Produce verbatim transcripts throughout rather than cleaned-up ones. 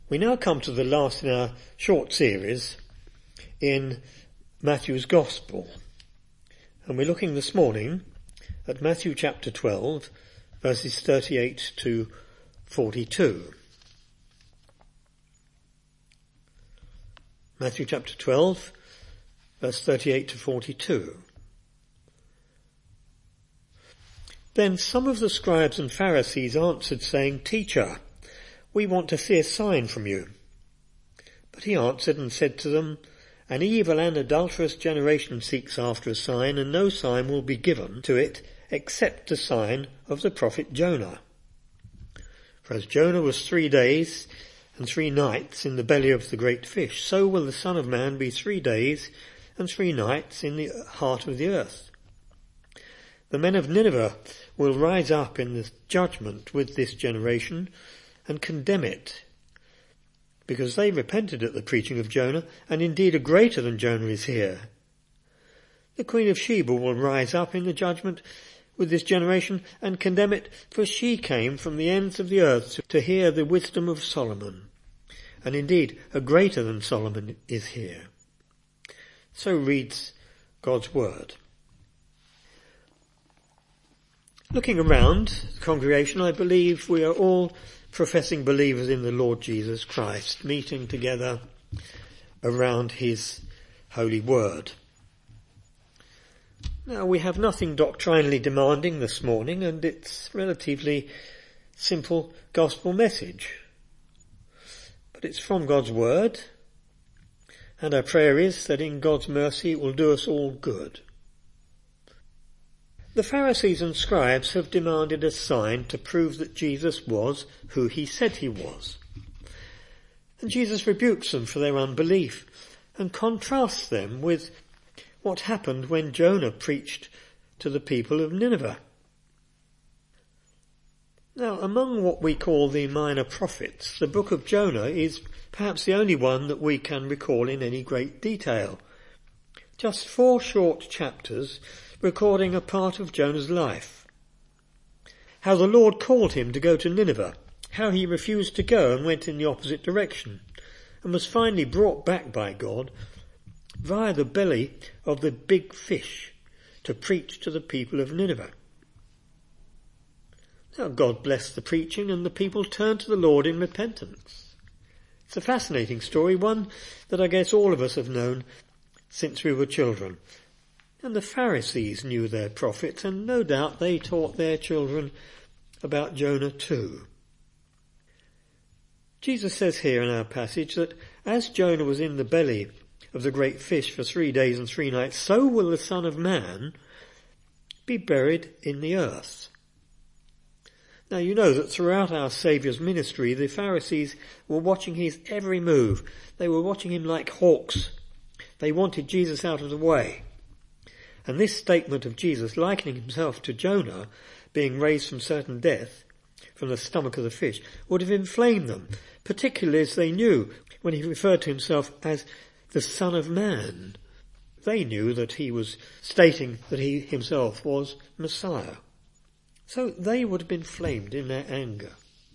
We now come to the last in our short series in Matthew's Gospel. And we're looking this morning at Matthew chapter twelve, verses thirty-eight to forty-two. Matthew chapter twelve, verse thirty-eight to forty-two. Then some of the scribes and Pharisees answered, saying, Teacher, we want to see a sign from you. But he answered and said to them, An evil and adulterous generation seeks after a sign, and no sign will be given to it except the sign of the prophet Jonah. For as Jonah was three days and three nights in the belly of the great fish, so will the Son of Man be three days and three nights in the heart of the earth. The men of Nineveh will rise up in the judgment with this generation and condemn it, because they repented at the preaching of Jonah, and indeed a greater than Jonah is here. The Queen of Sheba will rise up in the judgment with this generation and condemn it, for she came from the ends of the earth to hear the wisdom of Solomon, and indeed a greater than Solomon is here. So reads God's word. Looking around the congregation, I believe we are all professing believers in the Lord Jesus Christ, meeting together around his holy word. Now, we have nothing doctrinally demanding this morning, and it's relatively simple gospel message. But it's from God's word, and our prayer is that in God's mercy it will do us all good. The Pharisees and scribes have demanded a sign to prove that Jesus was who he said he was. And Jesus rebukes them for their unbelief and contrasts them with what happened when Jonah preached to the people of Nineveh. Now, among what we call the minor prophets, the book of Jonah is perhaps the only one that we can recall in any great detail. Just four short chapters recording a part of Jonah's life. How the Lord called him to go to Nineveh, how he refused to go and went in the opposite direction, and was finally brought back by God via the belly of the big fish to preach to the people of Nineveh. Now God blessed the preaching, and the people turned to the Lord in repentance. It's a fascinating story, one that I guess all of us have known since we were children. And the Pharisees knew their prophets, and no doubt they taught their children about Jonah too. Jesus says here in our passage that as Jonah was in the belly of the great fish for three days and three nights, so will the Son of Man be buried in the earth. Now you know that throughout our Saviour's ministry, the Pharisees were watching his every move. They were watching him like hawks. They wanted Jesus out of the way. And this statement of Jesus likening himself to Jonah being raised from certain death from the stomach of the fish would have inflamed them, particularly as they knew when he referred to himself as the Son of Man. They knew that he was stating that he himself was Messiah. So they would have been flamed in their anger.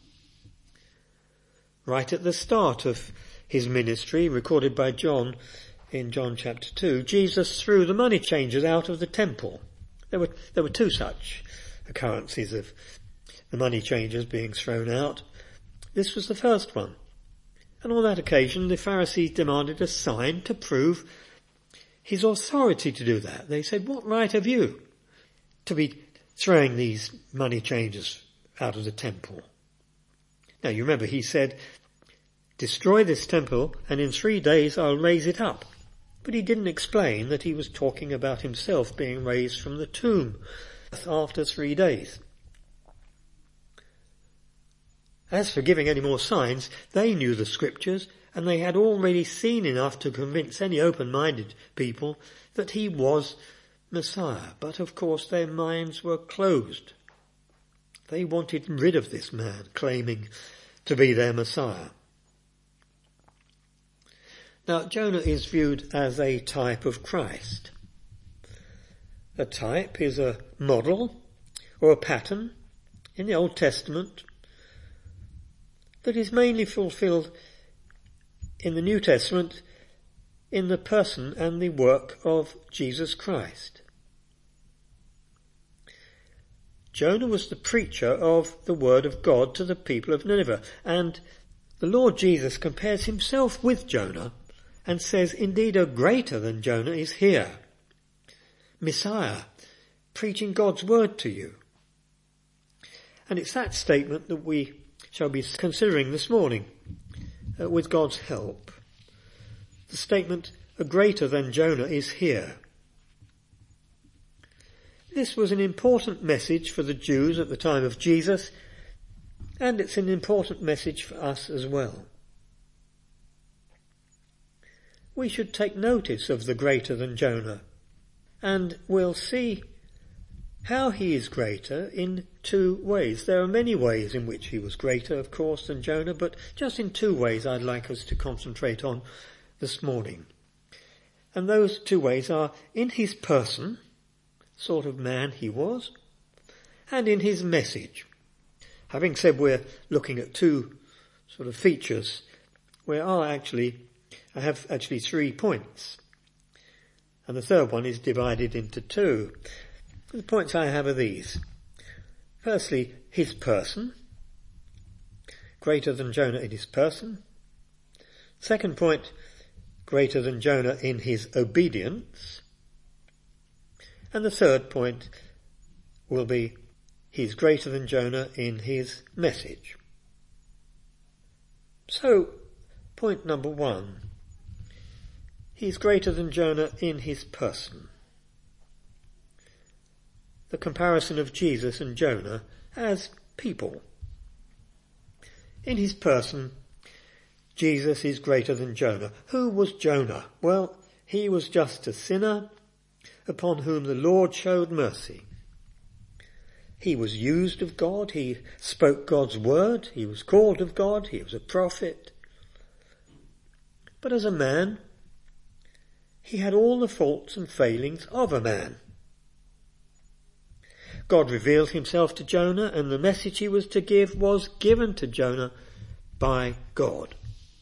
Right at the start of his ministry, recorded by John in John chapter two, Jesus threw the money changers out of the temple. There were, there were two such occurrences of the money changers being thrown out. This was the first one. And on that occasion, the Pharisees demanded a sign to prove his authority to do that. They said, what right have you to be throwing these money changers out of the temple? Now you remember he said, destroy this temple and in three days I'll raise it up. But he didn't explain that he was talking about himself being raised from the tomb after three days. As for giving any more signs, they knew the scriptures, and they had already seen enough to convince any open-minded people that he was Messiah. But of course their minds were closed. They wanted rid of this man claiming to be their Messiah. Now, Jonah is viewed as a type of Christ. A type is a model or a pattern in the Old Testament that is mainly fulfilled in the New Testament in the person and the work of Jesus Christ. Jonah was the preacher of the word of God to the people of Nineveh, and the Lord Jesus compares himself with Jonah and says, indeed, a greater than Jonah is here. Messiah, preaching God's word to you. And it's that statement that we shall be considering this morning, uh, with God's help. The statement, a greater than Jonah is here. This was an important message for the Jews at the time of Jesus, and it's an important message for us as well. We should take notice of the greater than Jonah, and we'll see how he is greater in two ways. There are many ways in which he was greater, of course, than Jonah, but just in two ways I'd like us to concentrate on this morning. And those two ways are in his person, sort of man he was, and in his message. Having said we're looking at two sort of features, we are actually, I have actually three points. And the third one is divided into two. The points I have are these. Firstly, his person, greater than Jonah in his person. Second point, greater than Jonah in his obedience. And the third point will be, he's greater than Jonah in his message. So, point number one, he's greater than Jonah in his person. The comparison of Jesus and Jonah as people. In his person, Jesus is greater than Jonah. Who was Jonah? Well, he was just a sinner upon whom the Lord showed mercy. He was used of God. He spoke God's word. He was called of God. He was a prophet. But as a man, he had all the faults and failings of a man. God revealed himself to Jonah, and the message he was to give was given to Jonah by God.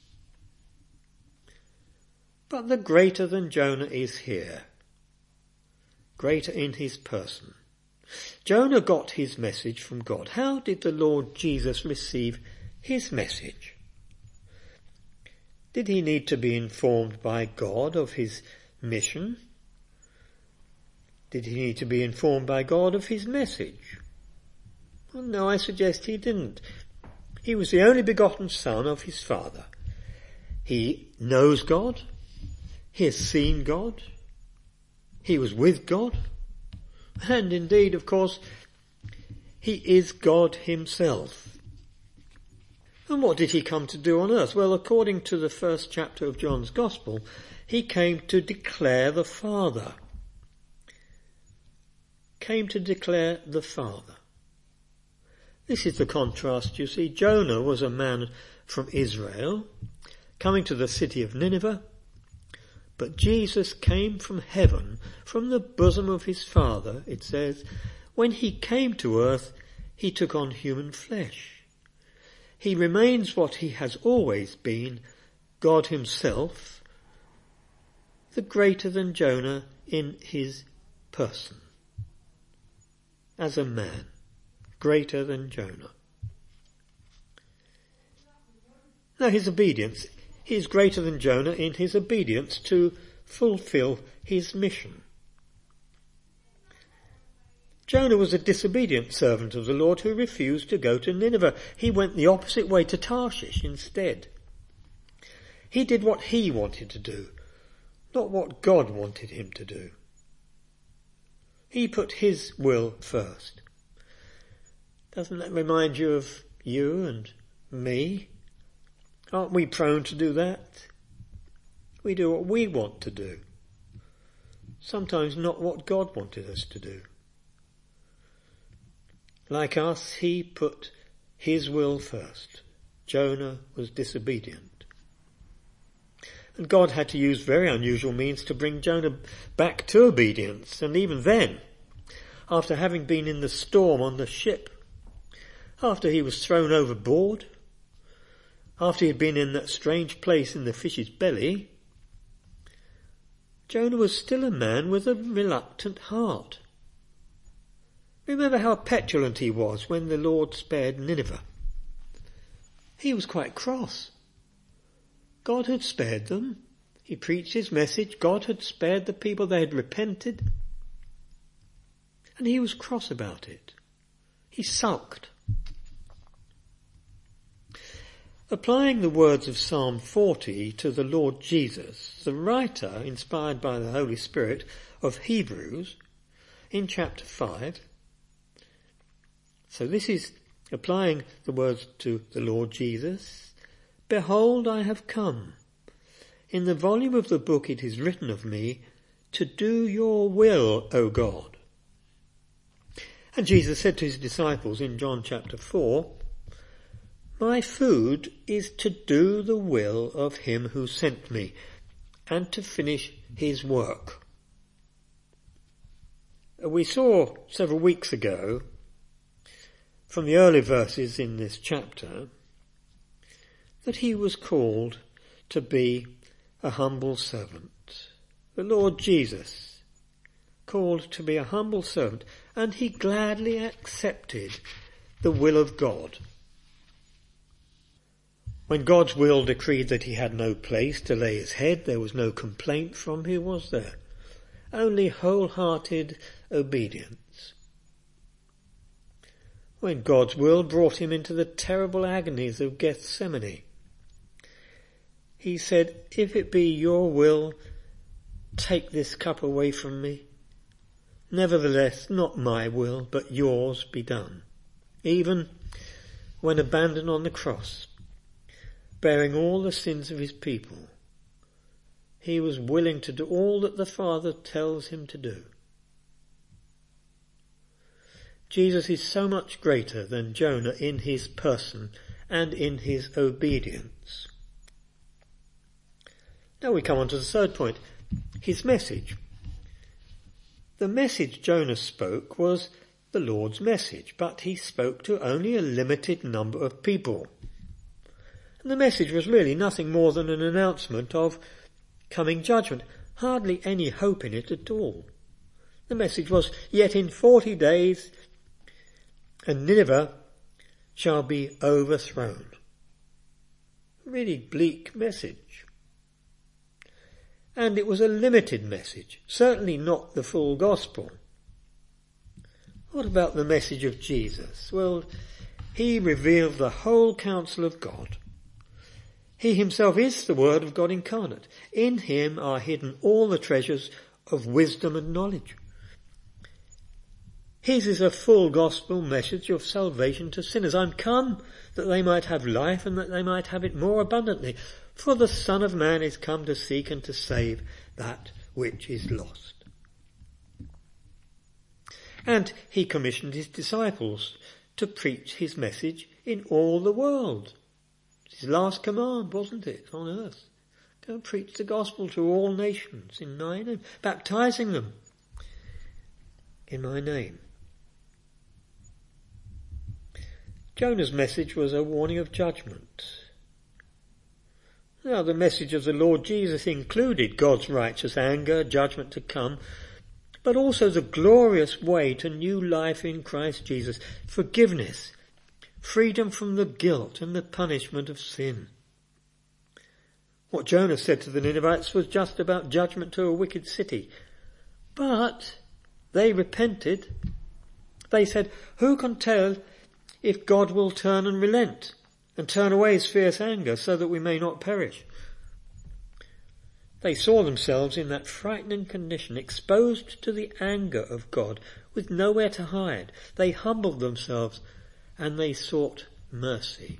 But the greater than Jonah is here. Greater in his person. Jonah got his message from God. How did the Lord Jesus receive his message? Did he need to be informed by God of his mission? Did he need to be informed by God of his message? Well, no, I suggest he didn't. He was the only begotten son of his Father. He knows God. He has seen God. He was with God. And indeed, of course, he is God himself. And what did he come to do on earth? Well, according to the first chapter of John's Gospel, he came to declare the Father. Came to declare the Father. This is the contrast, you see. Jonah was a man from Israel, coming to the city of Nineveh, but Jesus came from heaven, from the bosom of his Father, it says. When he came to earth, he took on human flesh. He remains what he has always been, God himself, the greater than Jonah in his person. As a man, greater than Jonah. Now his obedience, he is greater than Jonah in his obedience to fulfill his mission. Jonah was a disobedient servant of the Lord who refused to go to Nineveh. He went the opposite way to Tarshish instead. He did what he wanted to do, not what God wanted him to do. He put his will first. Doesn't that remind you of you and me? Aren't we prone to do that? We do what we want to do. Sometimes not what God wanted us to do. Like us, he put his will first. Jonah was disobedient. And God had to use very unusual means to bring Jonah back to obedience. And even then, after having been in the storm on the ship, after he was thrown overboard, after he had been in that strange place in the fish's belly, Jonah was still a man with a reluctant heart. Remember how petulant he was when the Lord spared Nineveh. He was quite cross. God had spared them. He preached his message. God had spared the people. They had repented. And he was cross about it. He sulked. Applying the words of Psalm forty to the Lord Jesus, the writer, inspired by the Holy Spirit, of Hebrews, in chapter five, so this is applying the words to the Lord Jesus, "Behold, I have come. In the volume of the book it is written of me, to do your will, O God." And Jesus said to his disciples in John chapter four, "My food is to do the will of him who sent me, and to finish his work." We saw several weeks ago, from the early verses in this chapter, that he was called to be a humble servant. The Lord Jesus called to be a humble servant, and he gladly accepted the will of God. When God's will decreed that he had no place to lay his head, there was no complaint from him, was there? Only wholehearted obedience. When God's will brought him into the terrible agonies of Gethsemane, he said, "If it be your will, take this cup away from me. Nevertheless, not my will, but yours be done." Even when abandoned on the cross, bearing all the sins of his people, he was willing to do all that the Father tells him to do. Jesus is so much greater than Jonah in his person and in his obedience. Now we come on to the third point, his message. The message Jonah spoke was the Lord's message, but he spoke to only a limited number of people. And the message was really nothing more than an announcement of coming judgment. Hardly any hope in it at all. The message was, "Yet in forty days, and Nineveh shall be overthrown." A really bleak message. And it was a limited message, certainly not the full gospel. What about the message of Jesus? Well, he revealed the whole counsel of God. He himself is the Word of God incarnate. In him are hidden all the treasures of wisdom and knowledge. His is a full gospel message of salvation to sinners. "I'm come that they might have life and that they might have it more abundantly. For the Son of Man is come to seek and to save that which is lost." And he commissioned his disciples to preach his message in all the world. His last command, wasn't it, on earth? Go and preach the gospel to all nations in my name, baptizing them in my name. Jonah's message was a warning of judgment. Now, the message of the Lord Jesus included God's righteous anger, judgment to come, but also the glorious way to new life in Christ Jesus, forgiveness, freedom from the guilt and the punishment of sin. What Jonah said to the Ninevites was just about judgment to a wicked city. But they repented. They said, "Who can tell if God will turn and relent and turn away his fierce anger so that we may not perish?" They saw themselves in that frightening condition, exposed to the anger of God with nowhere to hide. They humbled themselves and they sought mercy.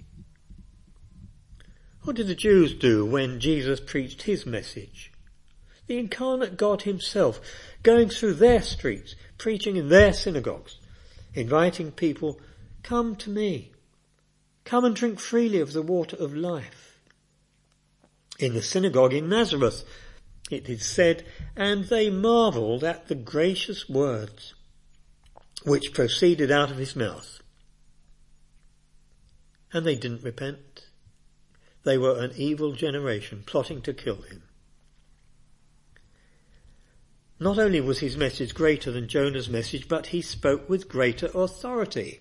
What did the Jews do when Jesus preached his message? The incarnate God himself going through their streets, preaching in their synagogues, inviting people, "Come to me. Come and drink freely of the water of life." In the synagogue in Nazareth, it is said, "And they marvelled at the gracious words which proceeded out of his mouth." And they didn't repent. They were an evil generation, plotting to kill him. Not only was his message greater than Jonah's message, but he spoke with greater authority.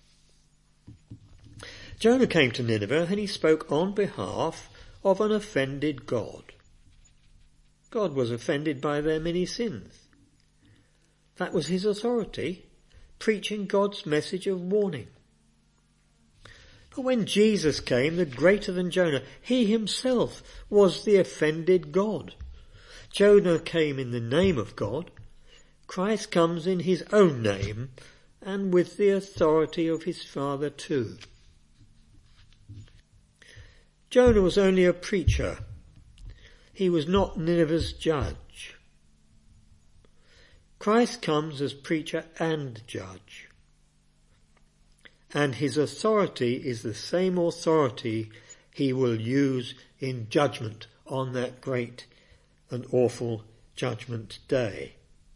Jonah came to Nineveh and he spoke on behalf of an offended God. God was offended by their many sins. That was his authority, preaching God's message of warning. But when Jesus came, the greater than Jonah, he himself was the offended God. Jonah came in the name of God. Christ comes in his own name and with the authority of his Father too. Jonah was only a preacher. He was not Nineveh's judge. Christ comes as preacher and judge. And his authority is the same authority he will use in judgment on that great and awful judgment day.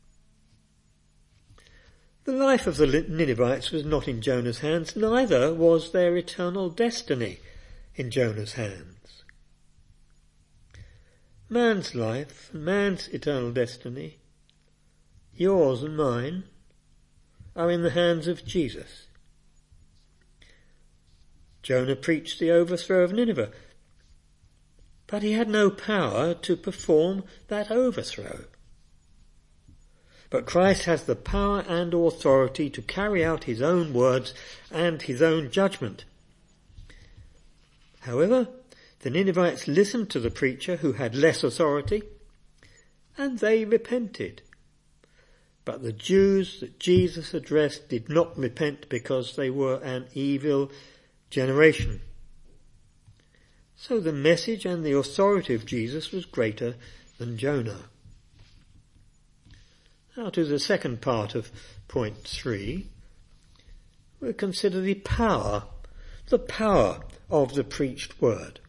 The life of the Ninevites was not in Jonah's hands, neither was their eternal destiny in Jonah's hands. Man's life and man's eternal destiny, yours and mine, are in the hands of Jesus. Jonah preached the overthrow of Nineveh, but he had no power to perform that overthrow. But Christ has the power and authority to carry out his own words and his own judgment. However, the Ninevites listened to the preacher who had less authority, and they repented. But the Jews that Jesus addressed did not repent because they were an evil generation. So the message and the authority of Jesus was greater than Jonah. Now to the second part of point three, we'll consider the power, the power of the preached word.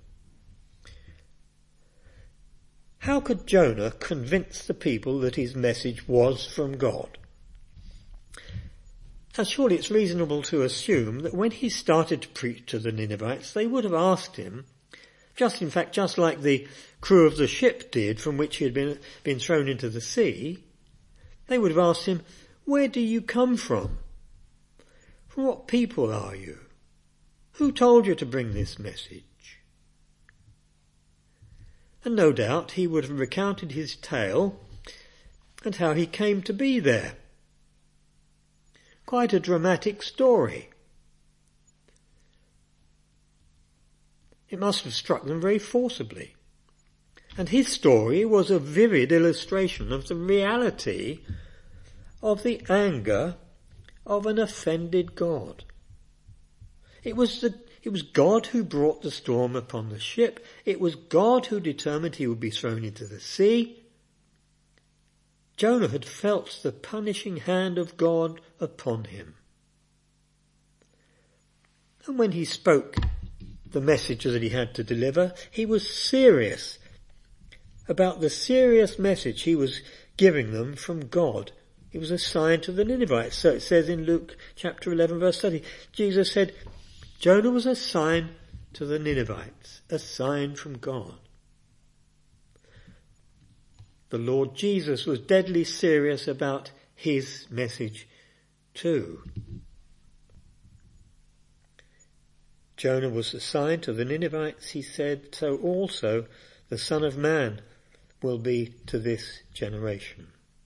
How could Jonah convince the people that his message was from God? Now surely it's reasonable to assume that when he started to preach to the Ninevites, they would have asked him, just in fact, just like the crew of the ship did from which he had been, been thrown into the sea, they would have asked him, where do you come from? From what people are you? Who told you to bring this message? And no doubt he would have recounted his tale and how he came to be there. Quite a dramatic story. It must have struck them very forcibly. And his story was a vivid illustration of the reality of the anger of an offended God. It was the, it was God who brought the storm upon the ship. It was God who determined he would be thrown into the sea. Jonah had felt the punishing hand of God upon him. And when he spoke the message that he had to deliver, he was serious about the serious message he was giving them from God. It was a sign to the Ninevites. So it says in Luke chapter eleven verse thirty, Jesus said, Jonah was a sign to the Ninevites, a sign from God. The Lord Jesus was deadly serious about his message too. Jonah was a sign to the Ninevites, he said, so also the Son of Man will be to this generation.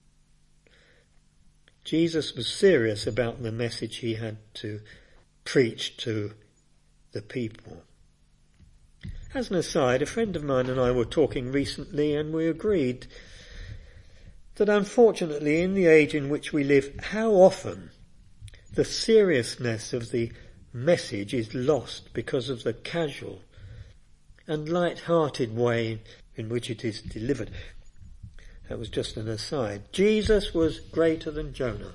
Jesus was serious about the message he had to preach to the people. As an aside, a friend of mine and I were talking recently and we agreed that unfortunately in the age in which we live, how often the seriousness of the message is lost because of the casual and light-hearted way in which it is delivered. That was just an aside. Jesus was greater than Jonah.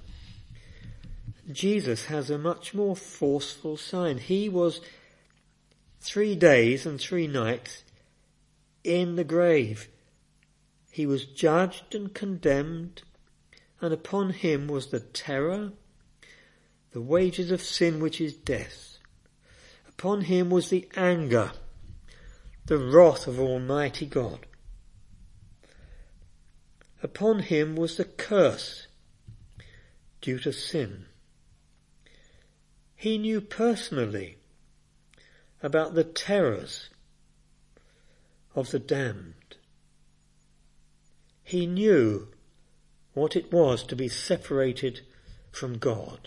Jesus has a much more forceful sign. He was three days and three nights in the grave. He was judged and condemned, and upon him was the terror, the wages of sin, which is death. Upon him was the anger, the wrath of Almighty God. Upon him was the curse due to sin. He knew personally about the terrors of the damned. He knew what it was to be separated from God.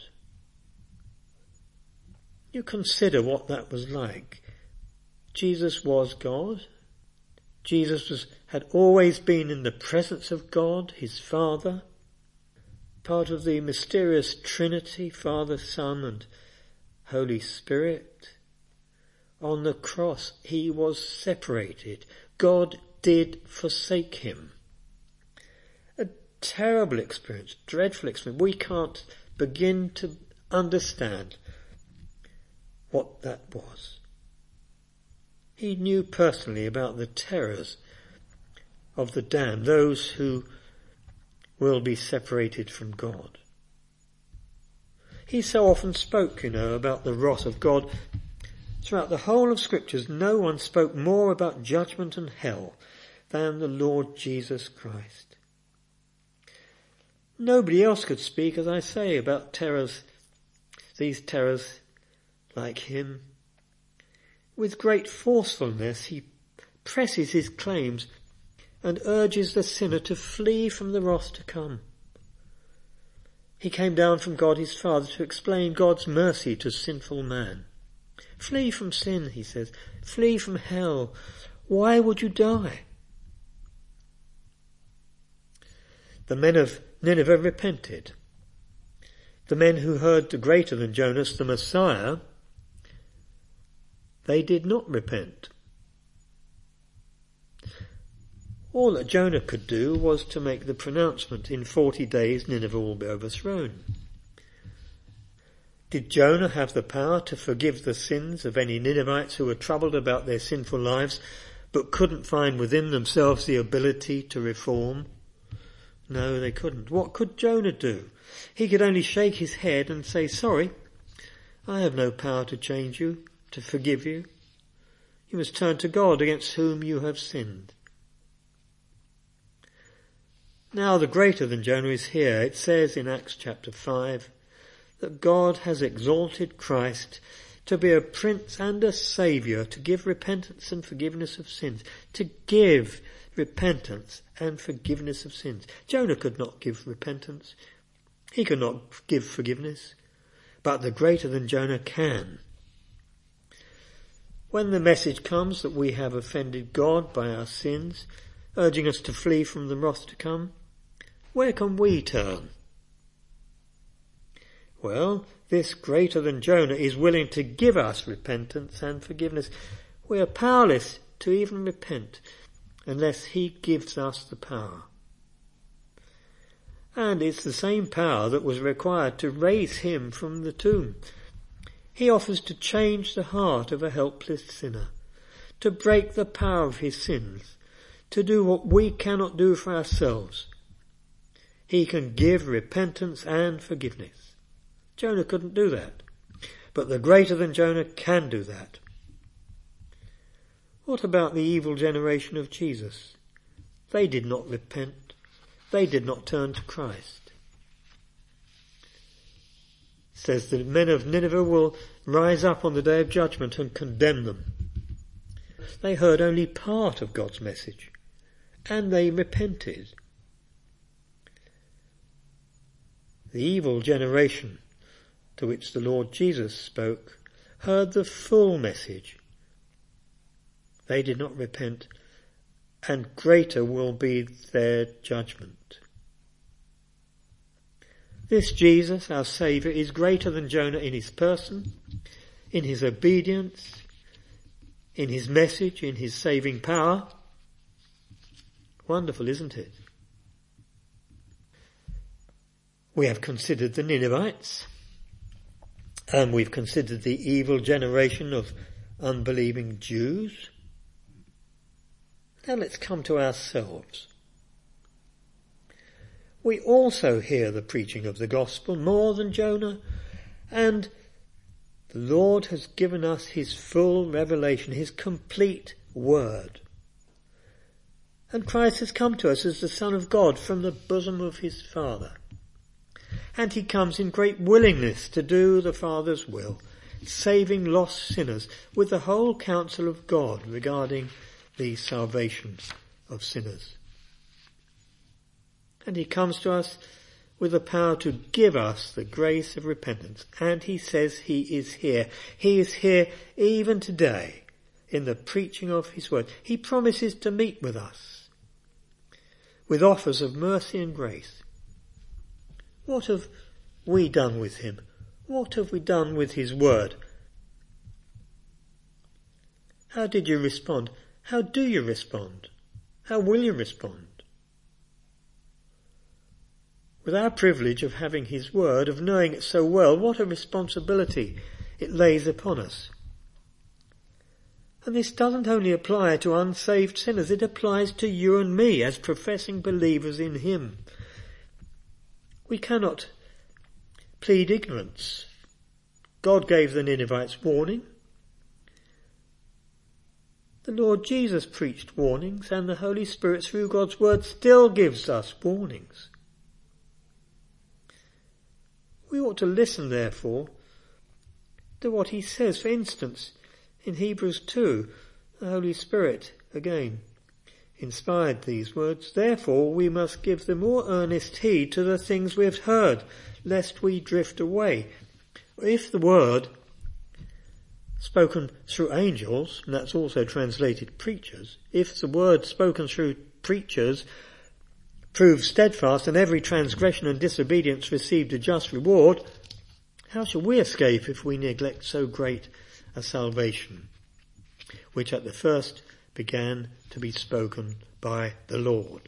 You consider what that was like. Jesus was God. Jesus was, had always been in the presence of God, his Father, part of the mysterious Trinity, Father, Son, and Holy Spirit. On the cross, he was separated. God did forsake him. A terrible experience, dreadful experience. We can't begin to understand what that was. He knew personally about the terrors of the damned, those who will be separated from God. He so often spoke, you know, about the wrath of God. Throughout the whole of Scriptures, no one spoke more about judgment and hell than the Lord Jesus Christ. Nobody else could speak, as I say, about terrors, these terrors like him. With great forcefulness, he presses his claims and urges the sinner to flee from the wrath to come. He came down from God his Father to explain God's mercy to sinful man. Flee from sin, he says. Flee from hell. Why would you die? The men of Nineveh repented. The men who heard the greater than Jonas, the Messiah, they did not repent. All that Jonah could do was to make the pronouncement, in forty days Nineveh will be overthrown. Did Jonah have the power to forgive the sins of any Ninevites who were troubled about their sinful lives but couldn't find within themselves the ability to reform? No, they couldn't. What could Jonah do? He could only shake his head and say, sorry, I have no power to change you, to forgive you. You must turn to God against whom you have sinned. Now the greater than Jonah is here. It says in Acts chapter five that God has exalted Christ to be a prince and a saviour, to give repentance and forgiveness of sins, to give repentance and forgiveness of sins. Jonah could not give repentance. He could not give forgiveness, but the greater than Jonah can. When the message comes that we have offended God by our sins, urging us to flee from the wrath to come, where can we turn? Well, this greater than Jonah is willing to give us repentance and forgiveness. We are powerless to even repent unless he gives us the power. And it's the same power that was required to raise him from the tomb. He offers to change the heart of a helpless sinner, to break the power of his sins, to do what we cannot do for ourselves. He can give repentance and forgiveness. Jonah couldn't do that, but the greater than Jonah can do that. What about the evil generation of Jesus? They did not repent. They did not turn to Christ. It says the men of Nineveh will rise up on the day of judgment and condemn them. They heard only part of God's message, and they repented. The evil generation to which the Lord Jesus spoke heard the full message. They did not repent, and greater will be their judgment. This Jesus, our Saviour, is greater than Jonah in his person, in his obedience, in his message, in his saving power. Wonderful, isn't it? We have considered the Ninevites, and we've considered the evil generation of unbelieving Jews. Now let's come to ourselves. We also hear the preaching of the gospel more than Jonah, and the Lord has given us his full revelation, his complete word. And Christ has come to us as the Son of God from the bosom of his Father. And he comes in great willingness to do the Father's will, saving lost sinners with the whole counsel of God regarding the salvation of sinners. And he comes to us with the power to give us the grace of repentance. And he says he is here. He is here even today in the preaching of his word. He promises to meet with us with offers of mercy and grace. What have we done with him? What have we done with his word? How did you respond? How do you respond? How will you respond? With our privilege of having his word, of knowing it so well, what a responsibility it lays upon us. And this doesn't only apply to unsaved sinners, it applies to you and me as professing believers in him. We cannot plead ignorance. God gave the Ninevites warning. The Lord Jesus preached warnings, and the Holy Spirit through God's word still gives us warnings. We ought to listen, therefore, to what he says. For instance, in Hebrews two, the Holy Spirit, again, inspired these words. Therefore, we must give the more earnest heed to the things we have heard, lest we drift away. If the word spoken through angels, and that's also translated preachers, if the word spoken through preachers proved steadfast and every transgression and disobedience received a just reward, how shall we escape if we neglect so great a salvation, which at the first began to be spoken by the Lord?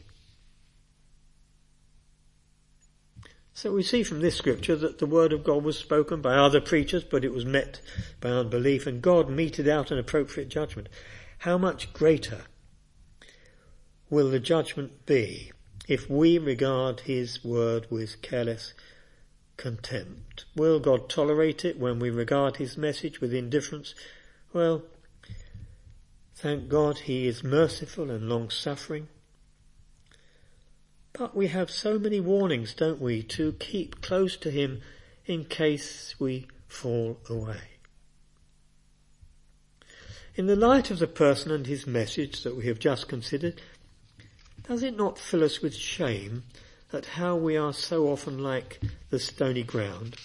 So we see from this scripture that the word of God was spoken by other preachers, but it was met by unbelief, and God meted out an appropriate judgment. How much greater will the judgment be if we regard his word with careless contempt? Will God tolerate it when we regard his message with indifference? Well, thank God he is merciful and long-suffering. But we have so many warnings, don't we, to keep close to him in case we fall away. In the light of the person and his message that we have just considered, does it not fill us with shame at how we are so often like the stony ground?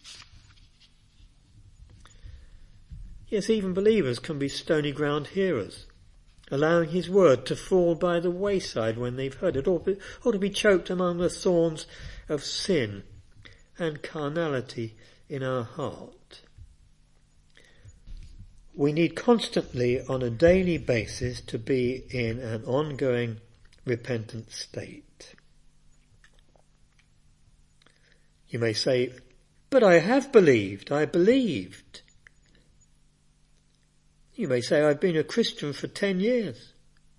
Yes, even believers can be stony ground hearers, allowing his word to fall by the wayside when they've heard it, or, or to be choked among the thorns of sin and carnality in our heart. We need constantly, on a daily basis, to be in an ongoing repentant state. You may say, but I have believed, I believed. You may say, I've been a Christian for ten years.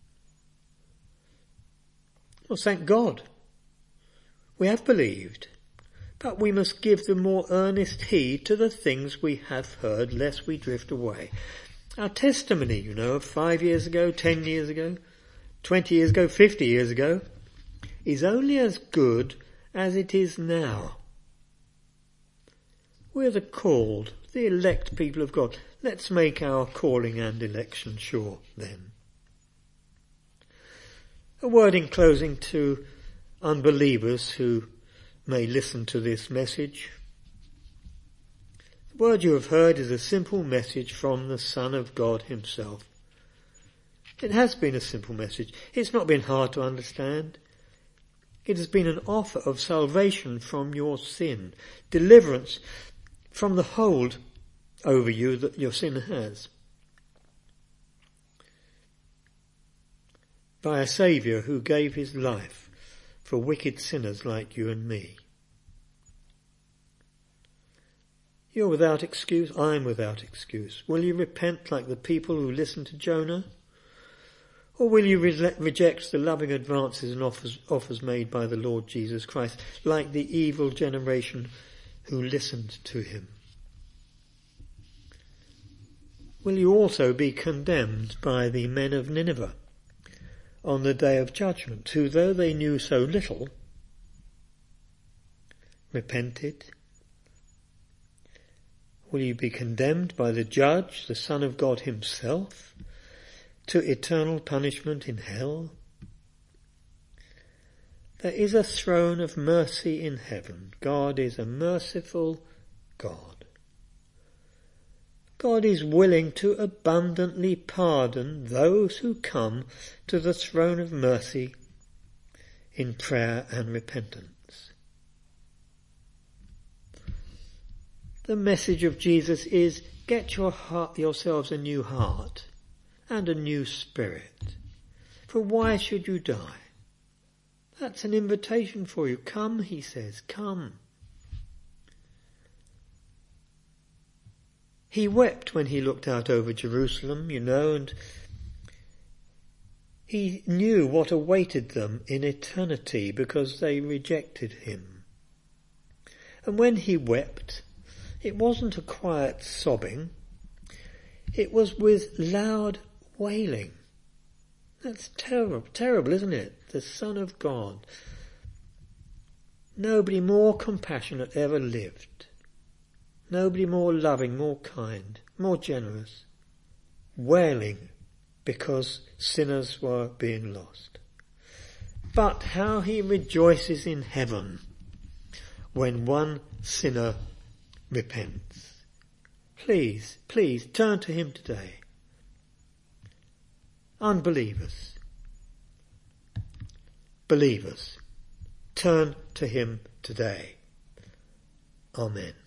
Well, thank God. We have believed, but we must give the more earnest heed to the things we have heard, lest we drift away. Our testimony, you know, of five years ago, ten years ago, twenty years ago, fifty years ago, is only as good as it is now. We're the called, the elect people of God. Let's make our calling and election sure then. A word in closing to unbelievers who may listen to this message. The word you have heard is a simple message from the Son of God himself. It has been a simple message. It's not been hard to understand. It has been an offer of salvation from your sin, deliverance from the hold over you that your sin has, by a Saviour who gave his life for wicked sinners like you and me. You're without excuse. I'm without excuse. Will you repent like the people who listened to Jonah? Or will you re- reject the loving advances and offers, offers made by the Lord Jesus Christ, like the evil generation who listened to him? will you also be condemned by the men of Nineveh on the day of judgment, who, though they knew so little, repented? Will you be condemned by the judge, the Son of God himself, to eternal punishment in hell? There is a throne of mercy in heaven. God is a merciful God. God is willing to abundantly pardon those who come to the throne of mercy in prayer and repentance. The message of Jesus is, get your heart, yourselves a new heart and a new spirit. For why should you die? That's an invitation for you. Come, he says, come. He wept when he looked out over Jerusalem, you know, and he knew what awaited them in eternity because they rejected him. And when he wept, it wasn't a quiet sobbing, it was with loud wailing. That's terrible, terrible, isn't it? The Son of God. Nobody more compassionate ever lived. Nobody more loving, more kind, more generous. Wailing because sinners were being lost. But how he rejoices in heaven when one sinner repents. Please, please turn to him today. Unbelievers, believers, turn to him today. Amen.